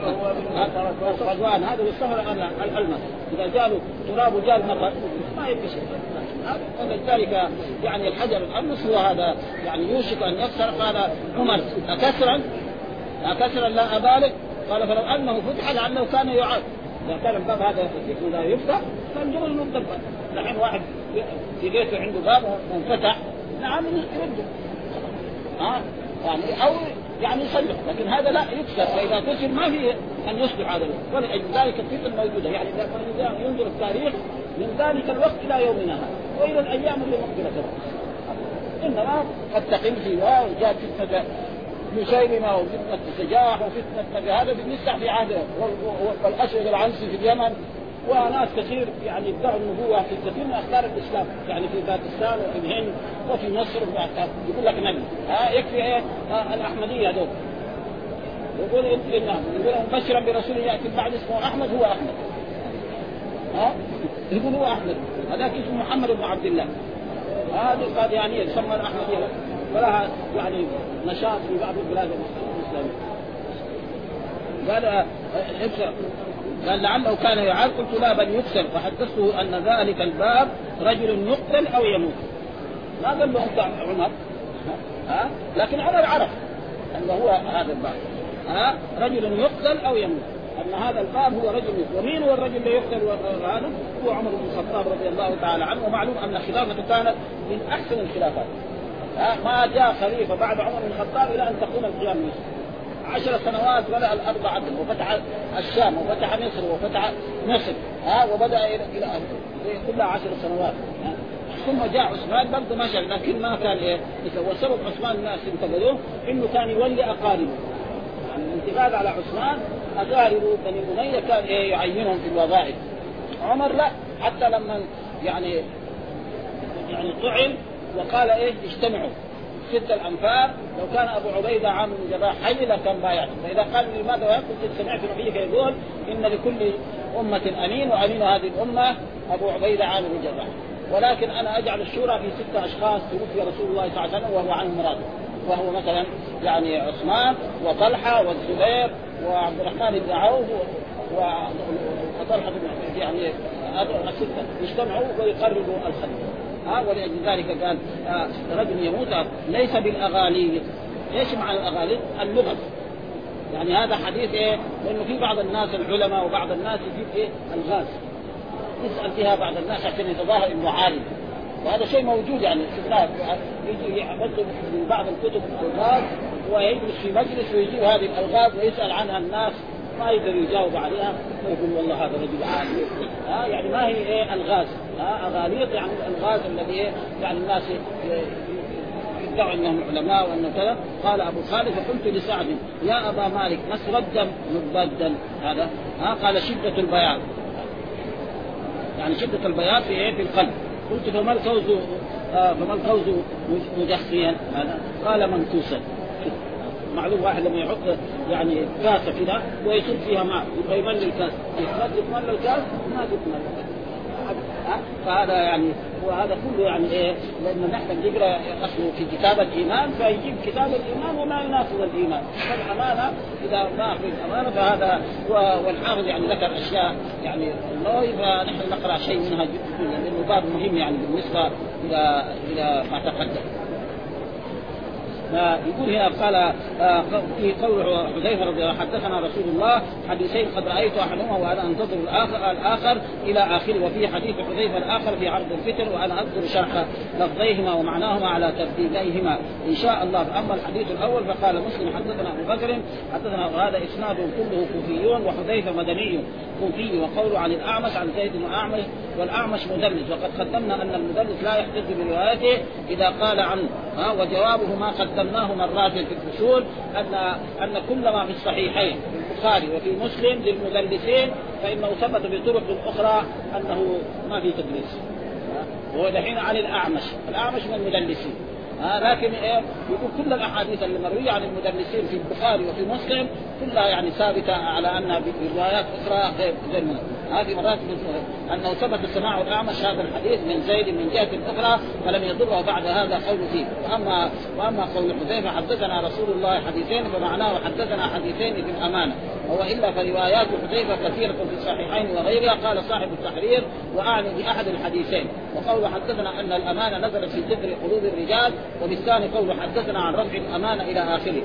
صفوان هذا الصفر الألمس، إذا جاءوا تراب وجاء المطر ما يبقى شيء. ولذلك يعني الحجر الألمس هو هذا يعني يوشك أن يكسر. قال عمر أكسرا أكسرا لا أبالغ، قال فلو أنه فتح لأنه كان يعاد. إذا كان الباب هذا لا يفتح كان جمل مدبر. لكن واحد في بيته عنده باب منفتح نعم يرده ها يعني او يعني يصلح، لكن هذا لا يكسر. فاذا كسر ما في ان يصلح هذا. ولذلك الفتن موجوده يعني. اذا ينظر التاريخ من ذلك الوقت الى يومنا هذا والى الايام اللي مقبله انما قد تقل فيها. وجاءت فتنه مسيلمه وفتنه سجاح وفتنه هذا بالنسبه في عهده، والاسود العنسي في اليمن، وناس كثير يعني ادعوا النبوة في كثير من أخبار الإسلام يعني في باكستان وفي الهند وفي مصر. يقول لك نبي ها يكفي إيه آه الأحمدية دول يقول إنه يقول مبشرا برسول يأتي بعد اسمه أحمد هو أحمد ها يقول هو أحمد، هذاك اسمه محمد بن عبد الله، هذه القاديانية تسمى الأحمدية، فلها يعني نشاط في بعض البلاد الإسلامية. قال ابشر، قال لعله كان يعاد، قلت لا بل يكسر، فحدثته أن ذلك الباب رجل يقتل أو يموت. ما قال له أنت عمر، ها؟ لكن عمر عرف أنه هو هذا الباب، ها؟ رجل يقتل أو يموت، أن هذا الباب هو رجل يقتل. ومين هو الرجل اللي يقتل؟ هذا هو عمر بن الخطاب رضي الله تعالى عنه. ومعلوم أن خلافته كانت من أحسن الخلافات، ما جاء خليفة بعد عمر بن الخطاب إلى أن تقوم القيامة. عشر سنوات ملأ الأرض عدل، وفتح الشام وفتح مصر وفتح مصر، ها، وبدأ إلى إلى كلها عشر سنوات. ها. ثم جاء عثمان برضه ماشي، لكن ما كان إيه، وسبب عثمان الناس انتقدوه إنه كان يولي أقاربه، يعني الانتقاد على عثمان أقاربه بني أمية كان إيه يعينهم في الوظائف. عمر لا، حتى لما يعني يعني طعن وقال إيه اجتمعوا ست الأنفار، لو كان أبو عبيدة عامر بن الجراح حي لكان بايعته. فإذا قال لماذا يقول سمعت نبيك يقول إن لكل أمة أمين، وأمين هذه الأمة أبو عبيدة عامر بن الجراح، ولكن أنا أجعل الشورى في ستة أشخاص توفي رسول الله صلى الله عليه وسلم وهو عنهم راضي، وهو مثلا يعني عثمان وطلحة والزبير وعبد الرحمن بن عوف وطلحة بن يعني هذول الستة يجتمعوا ويقرروا الخليفة. ها، ولأجل ذلك قال آه رجل يموت ليس بالأغاليق. ايش معنى الأغاليق؟ اللغة. يعني هذا حديث ايه؟ لأنه في بعض الناس العلماء وبعض الناس يجيب ايه الغاز يسأل فيها بعض الناس عشان يتظاهر انه عالم، وهذا شيء موجود يعني شفناه، يجي يعبد في بعض الكتب الغاز ويجلس في مجلس ويجيب هذه الألغاز ويسأل عنها الناس ما يقدر يجاوب عليها، ويقول والله هذا رجل عالم. ها، يعني ما هي ايه الغاز، ها أغاليق يعني الغاز الذي إيه يعني الناس يدعوا انهم علماء وانه كذا. قال ابو خالد فقلت لسعد يا ابا مالك ما اسود مبدل هذا؟ ها، قال شده البياض، يعني شده البياض في ايه في القلب. قلت فما الكوز آه فما الكوز مجخيا هذا؟ قال منكوسا. معلوم واحد لما يحط يعني كاسه كده ويصب فيها ماء يبغى يملي الكاس، يتملى الكاس ما تتملى. فهذا يعني وهذا كله يعني ايه، لان نحن نقرا اصله في كتاب الايمان فيجيب كتاب الايمان وما يناسب الايمان. فالامانه اذا ما في الامانه فهذا، والحافظ يعني ذكر اشياء يعني الله، فنحن نقرا شيء منها لانه باب مهم يعني بالنسبه الى الى ما تقدم. يقول هنا قال في قول حذيفه رضي الله عنه حدثنا رسول الله حديثين قد رايت احدهما وانا انتظر الاخر الاخر الى اخره. وفي حديث حذيفه الاخر في عرض الفتن وانا اذكر شرح لفظيهما ومعناهما على ترتيبيهما ان شاء الله. اما الحديث الاول فقال مسلم حدثنا ابو بكر حدثنا، وهذا اسناد كله كوفيون وحذيفه مدني كوفي. وقوله عن الاعمش عن زيد بن اعمش، والاعمش مدلس، وقد قدمنا ان المدلس لا يحتج بروايته اذا قال عنه. ها، وجوابه ما قدمناه مرات في الفصول ان ان كل ما في الصحيحين في البخاري وفي مسلم للمدلسين فانه ثبت بطرق اخرى انه ما في تدليس. وهو دحين عن الاعمش، الاعمش من المدلسين. آه لكن إيه يقول كل الاحاديث المرويه عن المدلسين في البخاري وفي مسلم كلها يعني ثابته على انها بروايات اخرى غير غير هذه مرات انه ثبت سماع الاعمش هذا الحديث من زيد من جهه اخرى فلم يضره بعد هذا قول فيه. واما واما قول حذيفه حدثنا رسول الله حديثين فمعناه حدثنا حديثين في الامانه، والا فروايات حذيفه كثيره في الصحيحين وغيرها. قال صاحب التحرير واعني باحد الحديثين. وقول حدثنا ان الامانه نزلت في جذر قلوب الرجال، وبالثاني قول حدثنا عن رفع الامانه الى اخره،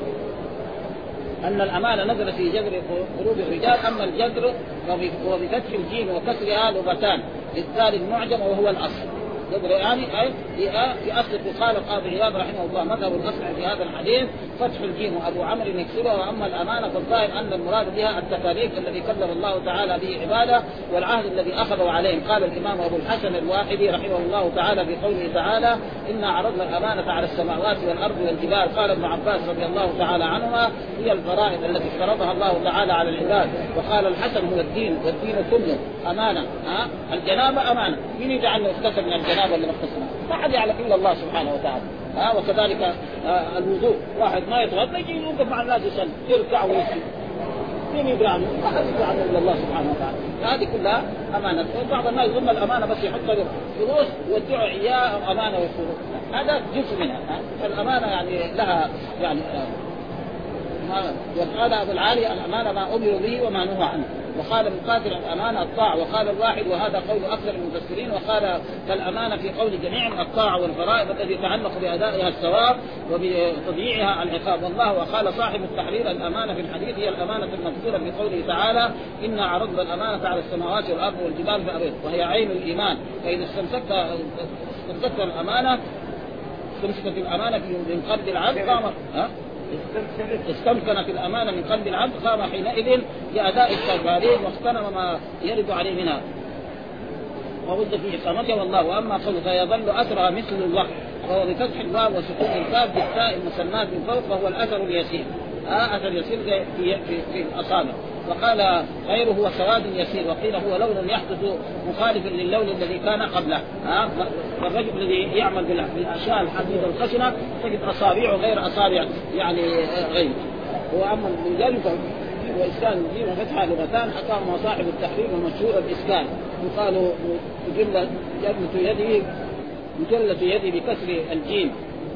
أن الأمانة نزل في جذر قلوب الرجال. أما الجذر هو بفتح الجيم وكسرها لغتان للذال المعجم وهو الأصل. جذر يعني أي في أصل قال القاضي عياض رحمه الله مذهب الأصل في هذا الحديث فتح الجيم وأبو عمرو يكسرها. وأما الأمانة فالظاهر أن المراد بها التكاليف الذي كلف الله تعالى به عباده والعهد الذي أخذوا عليهم. قال الإمام أبو الحسن الواحدي رحمه الله تعالى في قوله تعالى إنا عرضنا الأمانة على السماوات والأرض والجبال. قال ابن عباس رضي الله تعالى عنهما هي الفرائض التي افترضها الله تعالى على العباد. وقال الحسن هو الدين والدين كله أمانة. ها الجنابة أمانة، مين يجعل يغتسل من الجنابة اللي مغتسلها؟ ما حد يعلم إلا الله سبحانه وتعالى. ها وكذلك آه الوضوء، واحد ما يتوضا يجي يوقف مع الناس يصلي يركع ويسجد. مين يدري عنه؟ ما حد يدري عنه الا الله سبحانه وتعالى. هذه كلها امانه. بعض الناس يظن الامانه بس يحط له فلوس ويدعوا اياه امانه ويقولوا هذا جزء منها. الامانه يعني لها يعني وقال ابو العالي الامانه ما امروا به وما نهوا عنه. وقال مقاتل الامانه الطاعه. وقال الواحد وهذا قول اكثر المفسرين. وقال فالامانه في قول جميع الطاعه والفرائض التي يتعلق بادائها الثواب وبتضييعها العقاب. والله وقال صاحب التحرير الامانه في الحديث هي الامانه المذكوره في قوله تعالى انا عرضنا الامانه على السماوات والارض والجبال فابين وهي عين الايمان. فاذا استمسكت استمسكت الامانه استمسكت الامانه من قلب العبد قام ها استمكنت الأمانة من قلب العبد قام حينئذ لأداء التكاليف واغتنم ما يرد عليه منها وود في إقامته. والله وأما قوله فيظل أثرها مثل الوقت وهو بفتح الواو وسكون الكاف بالتاء المثنات من فوق وهو الأثر اليسير. آه أثر يسير في, في, في, في الأصابع. وقال غيره هو سواد يسير. وقيل هو لون يحدث مخالفا للون الذي كان قبله. آه الرجل الذي يعمل بالأشياء الحديدة الخشنة تجد أصابعه غير أصابع يعني غير. وأما المجلد وإسكان الجيم وفتحها لغتان حكاهما صاحب التحرير ومشهور الإسكان. يقال مجلة يده مجلة يده بكسر الجيم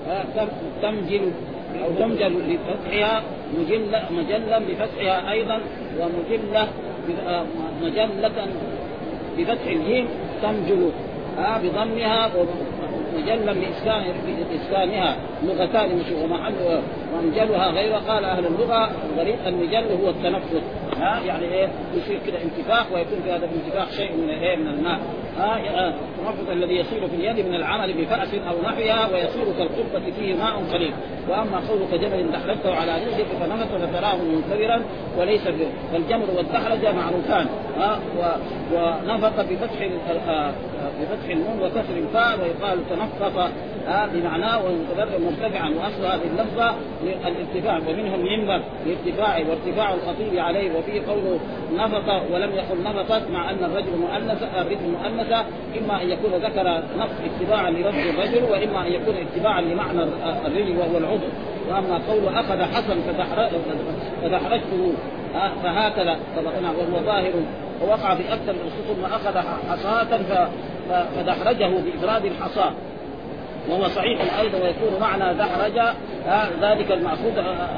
تمجل أو تمجل بفتحها مجلة مجلا بفتحها أيضا ومجلة مجلة بفتح الجيم تمجل آه بضمها ومجلا بإسكان بإسكانها لغتان مشهورة ومحل ومجلها غير. قال أهل اللغة المجل هو التنفس ها يعني إيه يصير كده انتفاخ ويكون في هذا الانتفاخ شيء من إيه من الماء. ها التنفس الذي يصير في اليد من العمل بفأس أو نحوها ويصير كالقبة فيه ماء قليل. وأما قولك جبل دحرجته على رجلك فنفس فتراه منكبرا وليس به. فالجمر والدحرجة معروفان ها ونفق بفتح بفتح النون وكسر الفاء ويقال تنفق بمعناه ومتبرع مرتفعا. واصل هذه اللفظه للارتفاع ومنهم منبر لارتفاعه وارتفاع الخطيب عليه. وفيه قوله نفق ولم يقل نفقت مع ان الرجل مؤنث الرجل مؤنثه اما ان يكون ذكر نفس اتباعا لرجل الرجل واما ان يكون اتباعا لمعنى الرجل وهو العضو. واما قوله اخذ حسن فدحرجته فهكذا سبقنا وهو ظاهر ووقع في اكثر من الخطب ما اخذ حصاة فدحرجه بافراد الحصاه وهو صحيح ايضا ويكون معنى دحرج ذلك المأخوذ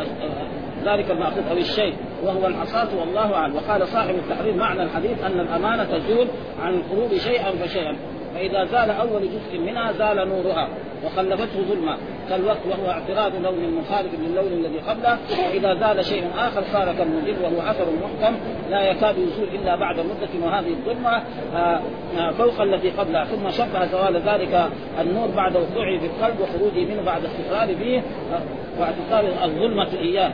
ذلك المأخوذ او الشيء وهو الحصاة والله اعلم. وقال صاحب التحرير معنى الحديث ان الامانه تزول عن القلوب شيئا فشيئا فاذا زال اول جزء منها زال نورها وخلفته ظلما كالوقت وهو اعتراض لون مخالف للون الذي قبله. واذا زال شيء اخر صار كالمجل وهو اثر محكم لا يكاد يزول الا بعد مده وهذه الظلمه فوق التي قبلها. ثم شبه زوال ذلك النور بعد وقوعه في القلب وخروجه منه بعد استقراره فيه واعتقاد الظلمه اياه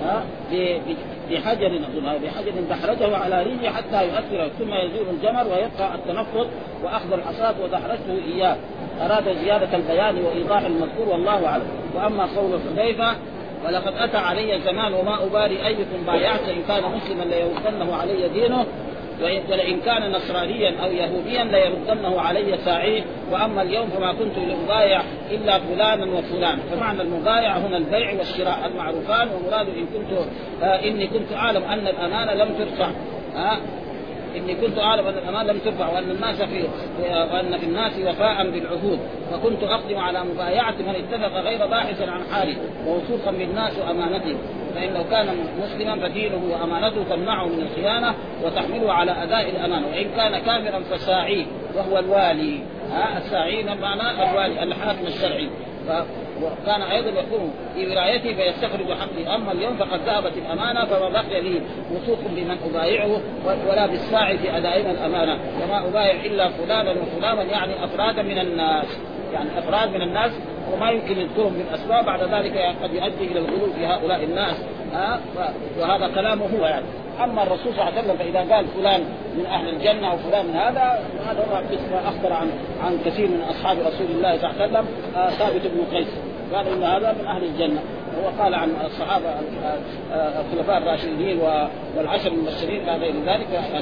بحجر بحجر دحرجه على ريجه حتى يؤثر ثم يزول الجمر ويبقى التنفض واخذ الحصاة ودحرجته اياه. اراد زياده البيان وايضاح المذكور والله اعلم. واما قول حذيفه ولقد اتى علي زمان وما ابالي ايكم بايعت ان كان مسلما ليردنه علي دينه ولئن كان نصرانيا او يهوديا ليردنه علي ساعيه. واما اليوم فما كنت لأبايع الا فلانا وفلان. فمعنى المبايع هنا البيع والشراء المعروفان ومراد ان كنت آه اني كنت اعلم ان الامانه لم ترفع آه إني كنت أعلم أن الأمان لم ترفع وأن الناس في وأن في الناس وفاء بالعهود وكنت أقدم على مبايعة من اتفق غير باحثا عن حاله ووثوقا بالناس وأمانته. فإن لو كان مسلما فدينه وأمانته تمنعه من الخيانة وتحمله على أداء الأمانة. وإن كان كافرا فساعيه وهو الوالي ها الساعي معناه الوالي الحاكم الشرعي وكان ايضا يكون في ولايته فيستخرج حقه. اما اليوم فقد ذهبت الامانه فما بقي لي وثوق بمن ابايعه ولا بالساعي في ادائنا الامانه وما ابايع الا فلانا وفلانا يعني افرادا من الناس يعني افراد من الناس وما يمكن يذكرهم بالاسماء بعد ذلك قد يؤدي الى الغلو في هؤلاء الناس ها وهذا كلامه هو يعني. اما الرسول صلى الله عليه وسلم فاذا قال فلان من اهل الجنه وفلان من هذا هذا هو قسم اخبر عن عن كثير من اصحاب رسول الله صلى الله عليه وسلم. ثابت بن قيس قال ان هذا من اهل الجنه. هو قال عن الصحابه الخلفاء الراشدين والعشر المبشرين الى غير ذلك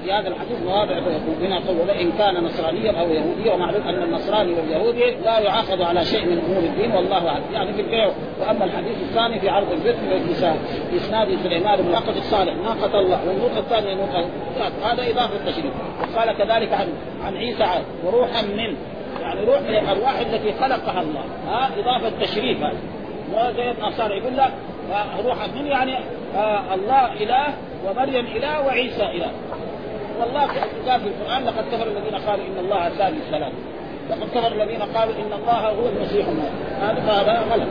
في هذا الحديث مواضع هنا قول إن كان نصرانيا أو يهوديا، ومعلوم أن النصراني واليهودي لا يعاقد على شيء من أمور الدين والله أعلم، يعني في البيع. وأما الحديث الثاني في عرض الفتن والنساء في إسناد سليمان بن ناقة الصالح ناقة الله، والنقطة الثانية نقطة هذا إضافة التشريف. وقال كذلك عن عن عيسى وروحا من، يعني روح من الأرواح التي خلقها الله، ها إضافة تشريف. هذا وزي النصارى يقول لك روحا من، يعني آه الله إله ومريم إله وعيسى إله. والله قال في القرآن لقد كفر الذين قالوا إن الله ثالث ثلاثة، لقد كفر الذين قالوا إن الله هو المسيح ابن مريم. هذا غلط.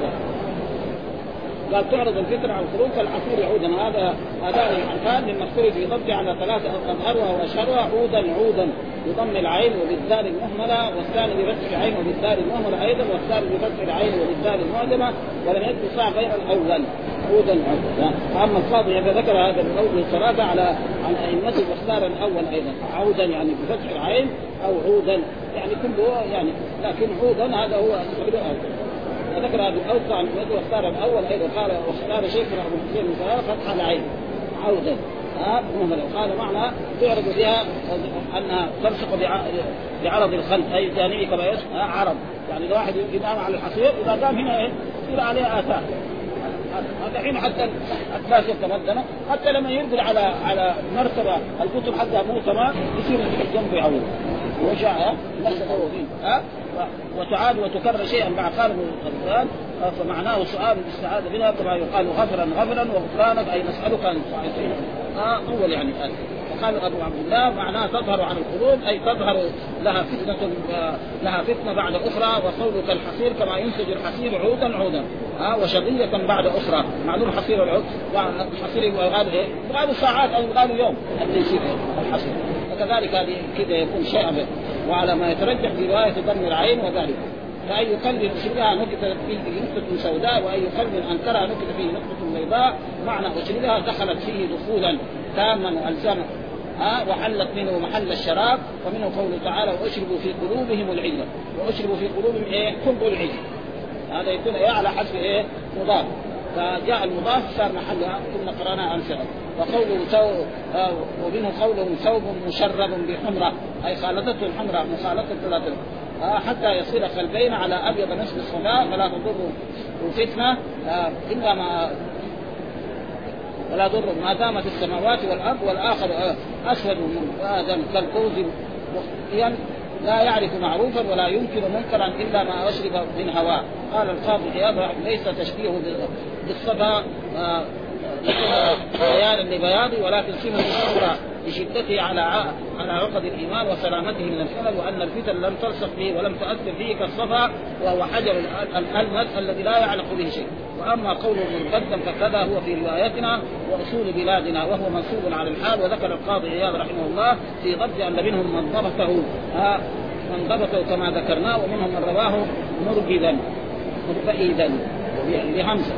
قال تعرض الفكرة عن الخروج فالعصير عودا. هذا هذا العنفان للمذكور في ضبط على ثلاثة أظهرها وأشهرها عودا عودا بضم العين وبالدال المهملة، والثاني بفتح العين وبالدال المهملة أيضا، والثالث بفتح العين وبالدال المعجمة، ولم يدل صاع غير الأول عودا عودا. أما القاضي فذكر هذا القول الثلاثة على عن أئمته واختار الأول أيضا عودا يعني بفتح العين أو عودا يعني كله يعني، لكن عودا هذا هو استقبله أولا. وذكر هذا الأوسع عن المد واختار الأول أيضا. قال واختار شيخنا أبو حسين مثال فتح العين عودا ها مهملة. قال معنى تعرض بها أنها تلصق بعرض الخلق أي جانبي كما يسمى عرض، يعني إذا واحد ينام على الحصير إذا قام هنا يصير عليه آثار. هذا حين حتى الناس يتمدنوا، حتى لما ينزل على على مرتبة الكتب حتى مو تمام يصير الجنب يعود وجاء نفس الأولين ها. وتعاد وتكرر شيئا مع قال القرآن فمعناه سؤال الاستعاذة منها كما يقال غفرا غفرا وغفرانك أي نسألك أن تعطينا ها أول يعني قال. وقال أبو عبد الله معناه تظهر عن القلوب أي تظهر لها فتنة لها فتنة بعد أخرى، وقولك الحصير كما ينسج الحصير عودا عودا ها وشظية بعد أخرى. معلوم الحصير والعود الحصير يقال إيه؟ يقال ساعات أو يقال يوم اللي يصير الحصير. وكذلك هذه كذا يكون شيء به. وعلى ما يترجح في رواية ضم العين وذلك فأي يكلم أشربها نكتة فيه نقطة سوداء، وأي يكلم أنكرها نكتة فيه نقطة بيضاء. معنى أشربها دخلت فيه دخولا تاما وألزما ها وحلت منه محل الشراب. ومنه قوله تعالى وأشربوا في قلوبهم العلة، وأشربوا في قلوبهم إيه حب العلة. هذا يكون إيه على حسب إيه مضاف، فجاء المضاف صار محلها كنا قرأنا أمثلة. وقوله ثوب آه ومنه قوله ثوب مشرب بحمرة أي خالطته الحمرة مخالطة ثلاثة آه حتى يصير قلبين على أبيض نصف الصلاة فلا تضر فتنة آه إلا ما ولا ضر ما دامت السماوات والأرض، والآخر آه أسود من آدم كالقوز مخطئا لا يعرف معروفا ولا ينكر منكرا إلا ما أشرب من هواه. قال القاضي عياض ليس تشبيه بالصفا آه بيانا لبياضه، ولكن صفة الصورة لشدته على على عقد الإيمان وسلامته من الخلل، وأن الفتن لم تلصق به ولم تؤثر فيه كالصفا وهو حجر الألمس الذي لا يعلق به شيء. وأما قوله مرتدا فكذا هو في روايتنا وأصول بلادنا وهو منصوب على الحال. وذكر القاضي عياض رحمه الله في ضبط أن منهم من ضبطه من ضبطه كما ذكرناه، ومنهم من رواه مربدا مربئدا بهمزة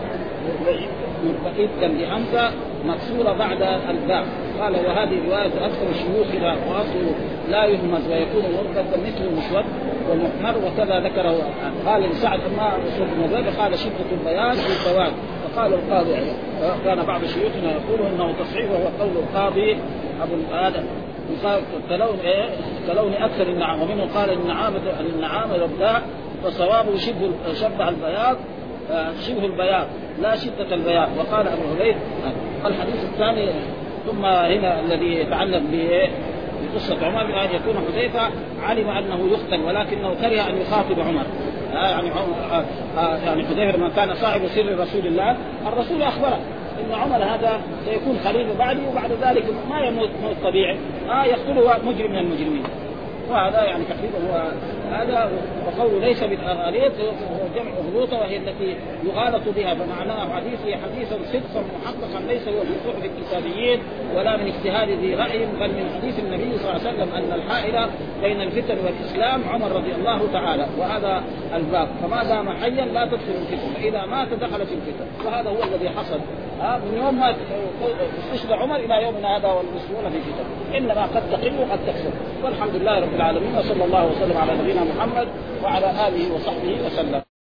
مربئدا بهمزة مكسورة بعد الباء. قال وهذه رواية أكثر شيوخنا وأصله لا يهمز ويكون مربدا مثل المسود والمحمر. وكذا ذكره قال لسعد ما أصول المربد قال شدة البيان في السواد. فقال القاضي كان بعض شيوخنا يقول انه تصحيح وهو قول القاضي ابو آدم كلون ايه كلون اكثر النعام. ومنه قال النعامة النعامة رباء فصوابه شبه شبه البياض شبه البياض لا شدة البياض. وقال ابو هريرة الحديث الثاني ثم هنا الذي يتعلق به بقصة عمر أن يكون حذيفة علم أنه يختن ولكنه كره أن يخاطب عمر. آه يعني آه آه يعني حذيفة لما كان صاحب سر رسول الله الرسول أخبره إن عمر هذا سيكون خليفة بعدي وبعد ذلك ما يموت موت طبيعي آه يقتله مجرم من المجرمين. وهذا يعني تقريبا هو هذا. وقوله ليس بالأغاليط هو جمع أغلوطة وهي التي يغالط بها، فمعناه حديث حديثا صدقا محققا ليس هو في صحف الكتابيين ولا من اجتهاد ذي رأي، بل من حديث النبي صلى الله عليه وسلم أن الحائل بين الفتن والإسلام عمر رضي الله تعالى. وهذا الباب فما دام حيا لا تدخل الفتن، فإذا مات دخلت الفتن. وهذا هو الذي حصل ها من يوم ما استشهد عمر إلى يومنا هذا والمسلمون في فتن، إنما قد تقل وقد تكثر. والحمد لله رب العالمين وصلى الله وسلم على نبينا محمد وعلى آله وصحبه وسلم.